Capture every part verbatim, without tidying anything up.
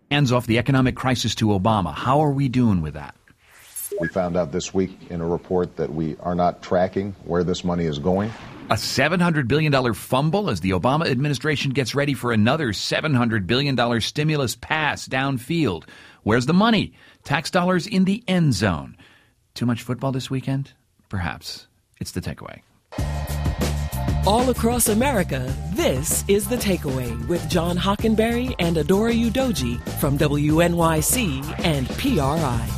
Hands off the economic crisis to Obama. How are we doing with that? We found out this week in a report that we are not tracking where this money is going. A seven hundred billion dollars fumble as the Obama administration gets ready for another seven hundred billion dollars stimulus pass downfield. Where's the money? Tax dollars in the end zone. Too much football this weekend? Perhaps. It's The Takeaway. All across America, this is The Takeaway with John Hockenberry and Adora Udoji from W N Y C and P R I.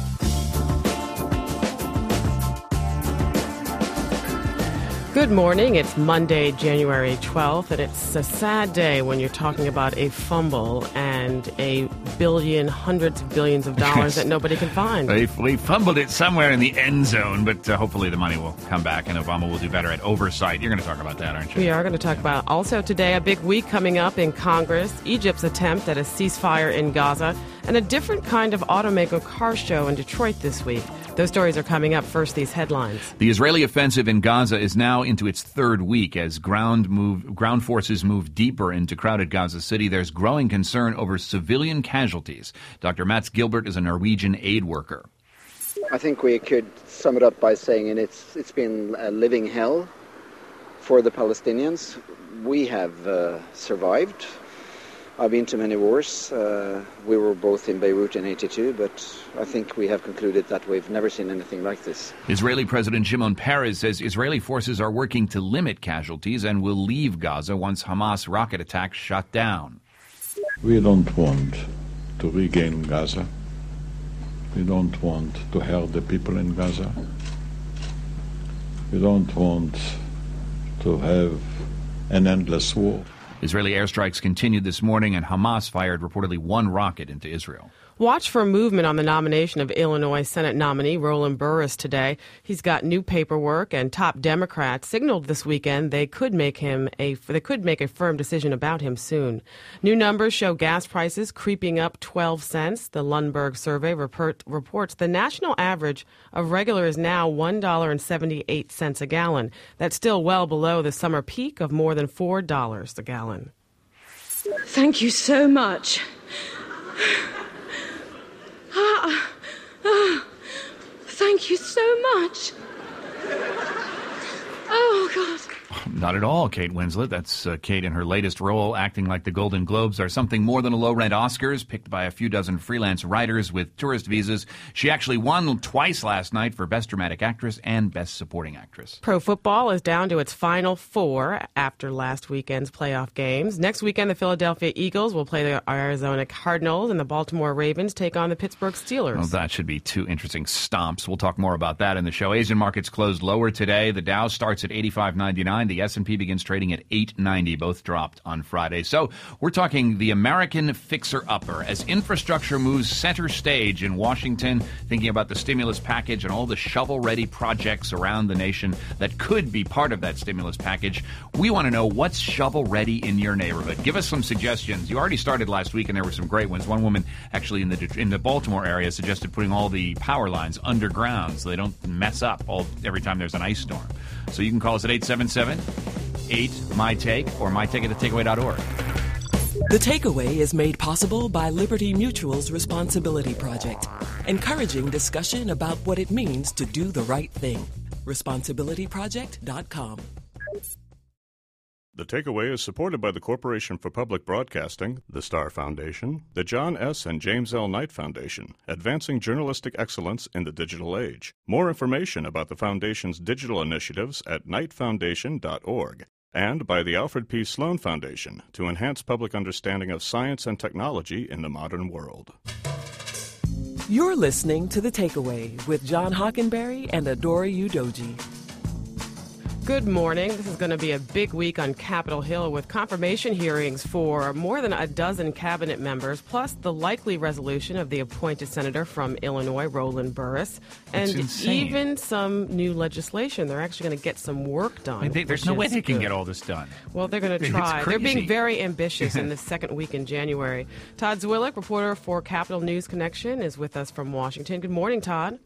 Good morning. It's Monday, January twelfth, and it's a sad day when you're talking about a fumble and a billion, hundreds of billions of dollars that nobody can find. We, we fumbled it somewhere in the end zone, but uh, hopefully the money will come back and Obama will do better at oversight. You're going to talk about that, aren't you? We are going to talk about also today a big week coming up in Congress, Egypt's attempt at a ceasefire in Gaza, and a different kind of automaker car show in Detroit this week. Those stories are coming up. First, these headlines. The Israeli offensive in Gaza is now into its third week as ground move, ground forces move deeper into crowded Gaza City. There's growing concern over civilian casualties. Doctor Mats Gilbert is a Norwegian aid worker. I think we could sum it up by saying it's it's been a living hell for the Palestinians. We have uh, survived. I've been to many wars. Uh, we were both in Beirut in eighty-two, but I think we have concluded that we've never seen anything like this. Israeli President Shimon Peres says Israeli forces are working to limit casualties and will leave Gaza once Hamas rocket attacks shut down. We don't want to regain Gaza. We don't want to hurt the people in Gaza. We don't want to have an endless war. Israeli airstrikes continued this morning, and Hamas fired reportedly one rocket into Israel. Watch for movement on the nomination of Illinois Senate nominee Roland Burris today. He's got new paperwork, and top Democrats signaled this weekend they could make him a they could make a firm decision about him soon. New numbers show gas prices creeping up twelve cents. The Lundberg survey report, reports the national average of regular is now one dollar and seventy-eight cents a gallon. That's still well below the summer peak of more than four dollars a gallon. Thank you so much. Ah, ah, thank you so much. Oh, God. Not at all, Kate Winslet. That's uh, Kate in her latest role, acting like the Golden Globes are something more than a low-rent Oscars, picked by a few dozen freelance writers with tourist visas. She actually won twice last night for Best Dramatic Actress and Best Supporting Actress. Pro football is down to its final four after last weekend's playoff games. Next weekend, the Philadelphia Eagles will play the Arizona Cardinals, and the Baltimore Ravens take on the Pittsburgh Steelers. Well, that should be two interesting stomps. We'll talk more about that in the show. Asian markets closed lower today. The Dow starts at eighty-five ninety-nine. The S and P begins trading at eight ninety. Both dropped on Friday. So we're talking the American fixer-upper as infrastructure moves center stage in Washington, thinking about the stimulus package and all the shovel-ready projects around the nation that could be part of that stimulus package. We want to know what's shovel-ready in your neighborhood. Give us some suggestions. You already started last week, and there were some great ones. One woman actually in the in the Baltimore area suggested putting all the power lines underground so they don't mess up all every time there's an ice storm. So you can call us at eight seven seven, eight, M Y take or my take at the takeaway dot org. The Takeaway is made possible by Liberty Mutual's Responsibility Project, encouraging discussion about what it means to do the right thing. responsibility project dot com. The Takeaway is supported by the Corporation for Public Broadcasting, the Star Foundation, the John S. and James L. Knight Foundation, advancing journalistic excellence in the digital age. More information about the Foundation's digital initiatives at knight foundation dot org, and by the Alfred P. Sloan Foundation to enhance public understanding of science and technology in the modern world. You're listening to The Takeaway with John Hockenberry and Adora Udoji. Good morning. This is going to be a big week on Capitol Hill with confirmation hearings for more than a dozen cabinet members, plus the likely resolution of the appointed senator from Illinois, Roland Burris, and even some new legislation. They're actually going to get some work done. I think there's no way they can get all this done. Well, they're going to try. They're being very ambitious in the second week in January. Todd Zwillick, reporter for Capitol News Connection, is with us from Washington. Good morning, Todd.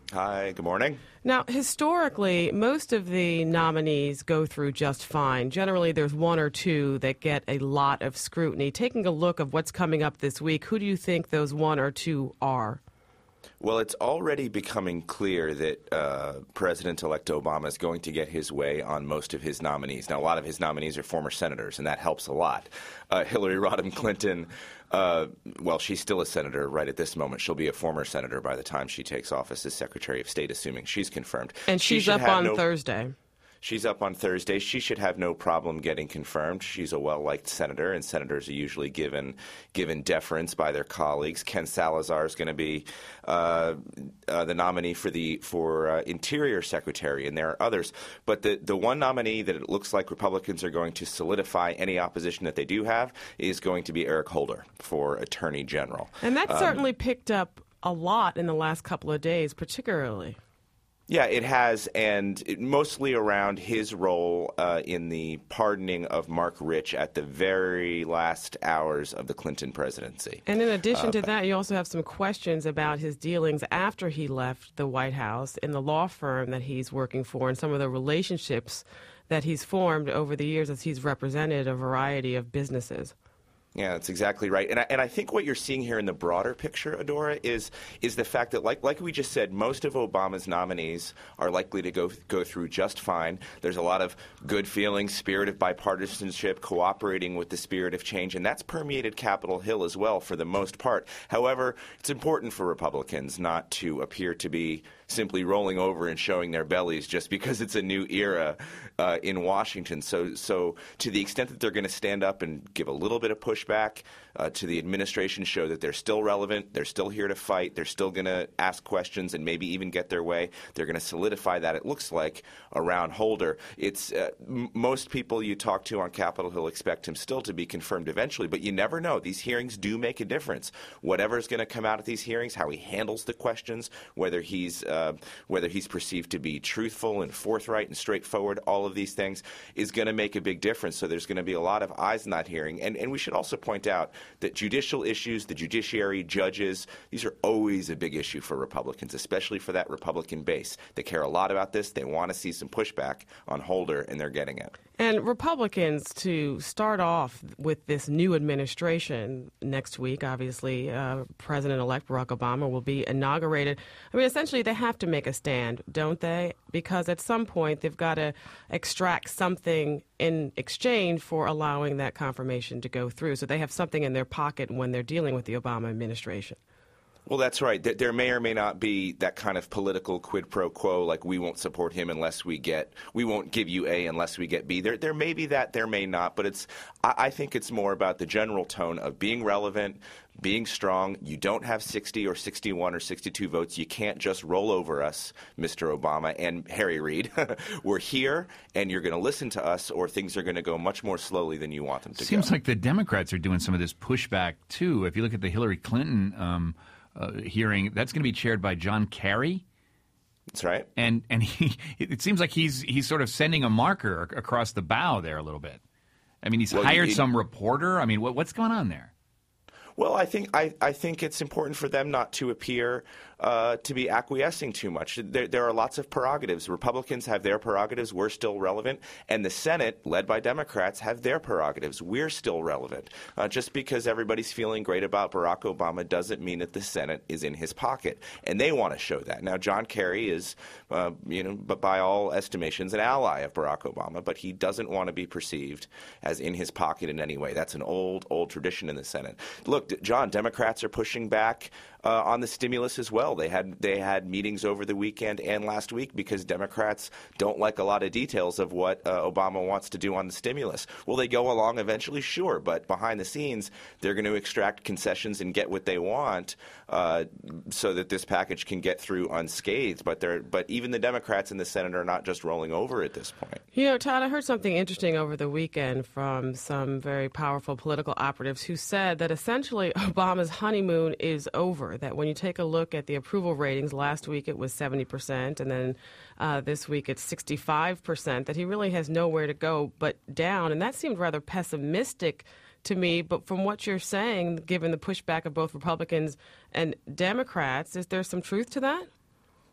Hi, good morning. Now, historically, most of the nominees go through just fine. Generally, there's one or two that get a lot of scrutiny. Taking a look of what's coming up this week, who do you think those one or two are? Well, it's already becoming clear that uh, President-elect Obama is going to get his way on most of his nominees. Now, a lot of his nominees are former senators, and that helps a lot. Uh, Hillary Rodham Clinton, uh, well, she's still a senator right at this moment. She'll be a former senator by the time she takes office as Secretary of State, assuming she's confirmed. And she's she up on no- Thursday. She's up on Thursday. She should have no problem getting confirmed. She's a well-liked senator, and senators are usually given given deference by their colleagues. Ken Salazar is going to be uh, uh, the nominee for the for uh, Interior Secretary, and there are others. But the, the one nominee that it looks like Republicans are going to solidify any opposition that they do have is going to be Eric Holder for Attorney General. And that um, certainly picked up a lot in the last couple of days, particularly. Yeah, it has, and it, mostly around his role uh, in the pardoning of Mark Rich at the very last hours of the Clinton presidency. And in addition uh, to that, you also have some questions about his dealings after he left the White House in the law firm that he's working for and some of the relationships that he's formed over the years as he's represented a variety of businesses. Yeah, that's exactly right. And I, and I think what you're seeing here in the broader picture, Adora, is is the fact that, like like we just said, most of Obama's nominees are likely to go go through just fine. There's a lot of good feeling, spirit of bipartisanship, cooperating with the spirit of change, and that's permeated Capitol Hill as well for the most part. However, it's important for Republicans not to appear to be simply rolling over and showing their bellies just because it's a new era uh, in Washington. So, so to the extent that they're going to stand up and give a little bit of pushback uh, to the administration, show that they're still relevant, they're still here to fight, they're still going to ask questions and maybe even get their way, they're going to solidify that, it looks like, around Holder. It's uh, m- most people you talk to on Capitol Hill expect him still to be confirmed eventually, but you never know. These hearings do make a difference. Whatever's going to come out of these hearings, how he handles the questions, whether he's uh, Uh, whether he's perceived to be truthful and forthright and straightforward, all of these things is going to make a big difference. So there's going to be a lot of eyes in that hearing. And, and we should also point out that judicial issues, the judiciary, judges, these are always a big issue for Republicans, especially for that Republican base. They care a lot about this. They want to see some pushback on Holder, and they're getting it. And Republicans, to start off with this new administration next week, obviously, uh, President-elect Barack Obama will be inaugurated. I mean, essentially, they have to make a stand, don't they? Because at some point, they've got to extract something in exchange for allowing that confirmation to go through. So they have something in their pocket when they're dealing with the Obama administration. Well, that's right. There may or may not be that kind of political quid pro quo, like we won't support him unless we get, we won't give you A unless we get B. There, there may be that, there may not, but it's, I, I think it's more about the general tone of being relevant, being strong. You don't have sixty or sixty-one or sixty-two votes. You can't just roll over us, Mister Obama and Harry Reid. We're here, and you're going to listen to us, or things are going to go much more slowly than you want them to Seems go. Seems like the Democrats are doing some of this pushback, too. If you look at the Hillary Clinton um, uh, hearing, that's going to be chaired by John Kerry. That's right. And and he, it seems like he's he's sort of sending a marker across the bow there a little bit. I mean, he's well, hired he, some reporter. I mean, what, what's going on there? Well, I think I, I think it's important for them not to appear uh, to be acquiescing too much. There, there are lots of prerogatives. Republicans have their prerogatives. We're still relevant. And the Senate, led by Democrats, have their prerogatives. We're still relevant. Uh, just because everybody's feeling great about Barack Obama doesn't mean that the Senate is in his pocket. And they want to show that. Now, John Kerry is, uh, you know, but by all estimations, an ally of Barack Obama, but he doesn't want to be perceived as in his pocket in any way. That's an old, old tradition in the Senate. Look, John, Democrats are pushing back uh, on the stimulus as well. They had they had meetings over the weekend and last week because Democrats don't like a lot of details of what uh, Obama wants to do on the stimulus. Will they go along eventually? Sure, but behind the scenes, they're going to extract concessions and get what they want uh, so that this package can get through unscathed. But they're but even the Democrats in the Senate are not just rolling over at this point. You know, Todd, I heard something interesting over the weekend from some very powerful political operatives who said that essentially Obama's honeymoon is over, that when you take a look at the approval ratings, last week it was seventy percent, and then uh, this week it's sixty-five percent, that he really has nowhere to go but down. And that seemed rather pessimistic to me. But from what you're saying, given the pushback of both Republicans and Democrats, is there some truth to that?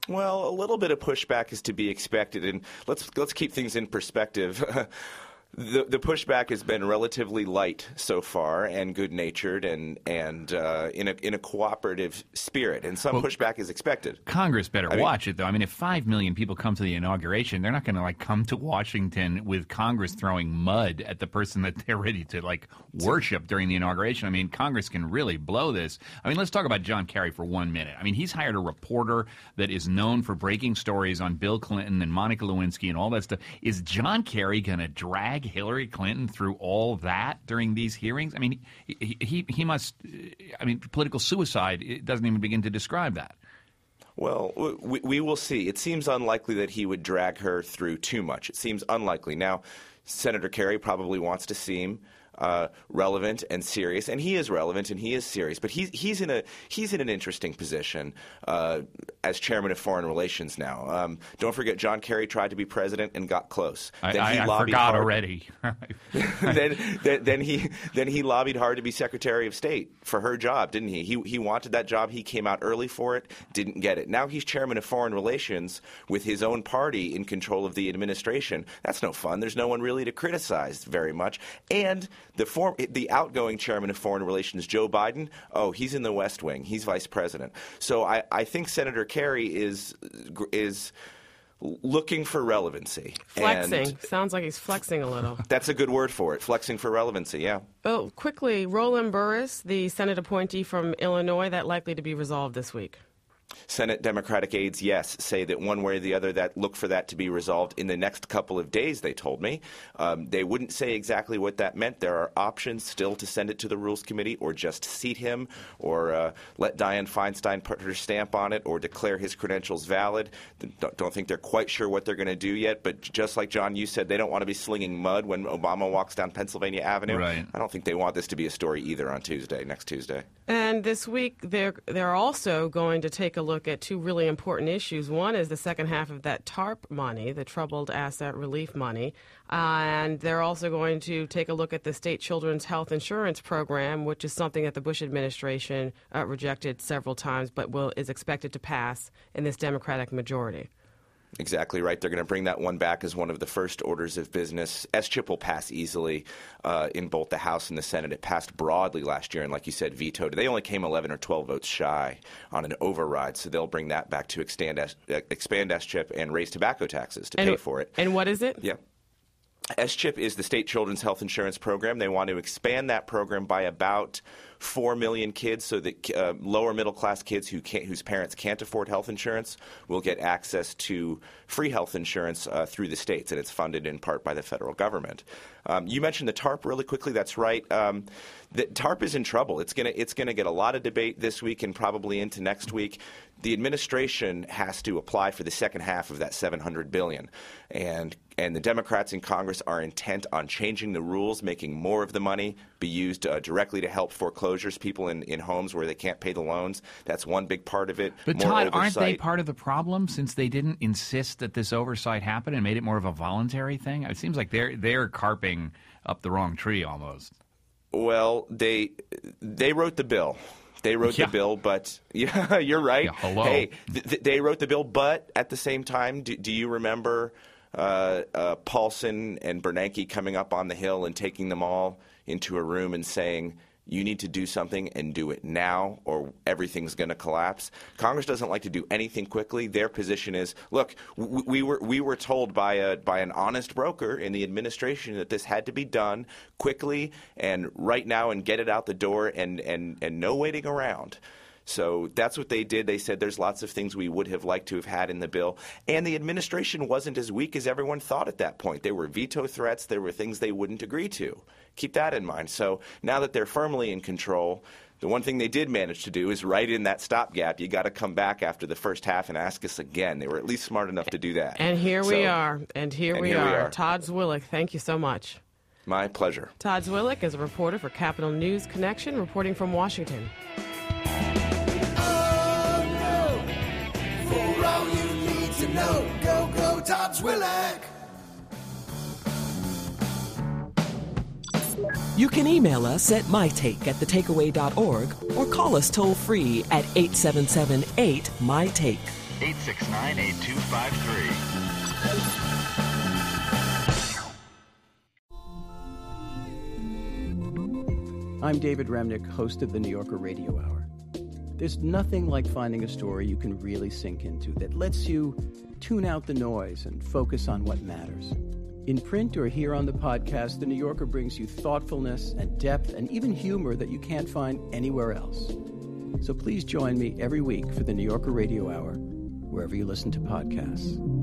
Well, a little bit of pushback is to be expected, and let's let's keep things in perspective. The, the pushback has been relatively light so far, and good-natured, and and uh, in a in a cooperative spirit. And some well, pushback is expected. Congress better I watch mean, it, though. I mean, if five million people come to the inauguration, they're not going to like come to Washington with Congress throwing mud at the person that they're ready to like worship during the inauguration. I mean, Congress can really blow this. I mean, let's talk about John Kerry for one minute. I mean, he's hired a reporter that is known for breaking stories on Bill Clinton and Monica Lewinsky and all that stuff. Is John Kerry going to drag Hillary Clinton through all that during these hearings? I mean, he, he he must, I mean, political suicide, it doesn't even begin to describe that. Well, we, we will see. It seems unlikely that he would drag her through too much. It seems unlikely. Now, Senator Kerry probably wants to seem Uh, relevant and serious, and he is relevant and he is serious. But he's he's in a he's in an interesting position uh, as chairman of Foreign Relations now. Um, don't forget, John Kerry tried to be president and got close. I, then he I, I lobbied forgot hard. already. then, then then he then he lobbied hard to be Secretary of State for her job, didn't he? He he wanted that job. He came out early for it, didn't get it. Now he's chairman of Foreign Relations with his own party in control of the administration. That's no fun. There's no one really to criticize very much. And The form, the outgoing chairman of Foreign Relations, Joe Biden, oh, he's in the West Wing. He's vice president. So I, I think Senator Kerry is is looking for relevancy. Flexing. And sounds like he's flexing a little. That's a good word for it, flexing for relevancy, yeah. Oh, quickly, Roland Burris, the Senate appointee from Illinois, that likely to be resolved this week. Senate Democratic aides, yes, say that one way or the other, that look for that to be resolved in the next couple of days, they told me. Um, they wouldn't say exactly what that meant. There are options still to send it to the Rules Committee or just seat him or uh, let Dianne Feinstein put her stamp on it or declare his credentials valid. Don't, don't think they're quite sure what they're going to do yet, but just like, John, you said, they don't want to be slinging mud when Obama walks down Pennsylvania Avenue. Right. I don't think they want this to be a story either on Tuesday, next Tuesday. And this week, they're, they're also going to take a look at two really important issues. One is the second half of that TARP money, the Troubled Asset Relief money. Uh, and they're also going to take a look at the state children's health insurance program, which is something that the Bush administration uh, rejected several times, but will is expected to pass in this Democratic majority. Exactly right. They're going to bring that one back as one of the first orders of business. S chip will pass easily uh, in both the House and the Senate. It passed broadly last year and, like you said, vetoed. They only came eleven or twelve votes shy on an override, so they'll bring that back to extend S, uh, expand S chip and raise tobacco taxes to and, pay for it. And what is it? Yeah. S chip is the state children's health insurance program. They want to expand that program by about four million kids so that uh, lower middle class kids who can't, whose parents can't afford health insurance will get access to free health insurance uh, through the states, and it's funded in part by the federal government. Um, you mentioned the TARP really quickly. That's right. Um, the TARP is in trouble. It's going to it's going to get a lot of debate this week and probably into next week. The administration has to apply for the second half of that seven hundred billion dollars, and and the Democrats in Congress are intent on changing the rules, making more of the money be used uh, directly to help foreclosures, people in, in homes where they can't pay the loans. That's one big part of it. But more Todd, oversight. aren't they part of the problem since they didn't insist that this oversight happen and made it more of a voluntary thing? It seems like they're they're carping up the wrong tree almost. Well, they they wrote the bill. They wrote yeah. the bill, but yeah, you're right. Yeah, hello. Hey, th- th- they wrote the bill, but at the same time, do, do you remember uh, uh, Paulson and Bernanke coming up on the Hill and taking them all into a room and saying, you need to do something and do it now or everything's going to collapse? Congress doesn't like to do anything quickly. Their position is, look, we, we were we were told by a by an honest broker in the administration that this had to be done quickly and right now and get it out the door and, and, and no waiting around. So that's what they did. They said there's lots of things we would have liked to have had in the bill. And the administration wasn't as weak as everyone thought at that point. There were veto threats. There were things they wouldn't agree to. Keep that in mind. So now that they're firmly in control, the one thing they did manage to do is write in that stopgap. You got to come back after the first half and ask us again. They were at least smart enough to do that. And here so, we are. And here, and we, here are. we are. Todd Zwillich, thank you so much. My pleasure. Todd Zwillich is a reporter for Capital News Connection, reporting from Washington. For all you need to know, go, go, Todd Zwillich. You can email us at mytake at the takeaway dot org or call us toll free at eight seven seven eight, M Y T A K E. eight six nine, eight two five three. I'm David Remnick, host of the New Yorker Radio Hour. There's nothing like finding a story you can really sink into that lets you tune out the noise and focus on what matters. In print or here on the podcast, The New Yorker brings you thoughtfulness and depth and even humor that you can't find anywhere else. So please join me every week for the New Yorker Radio Hour, wherever you listen to podcasts.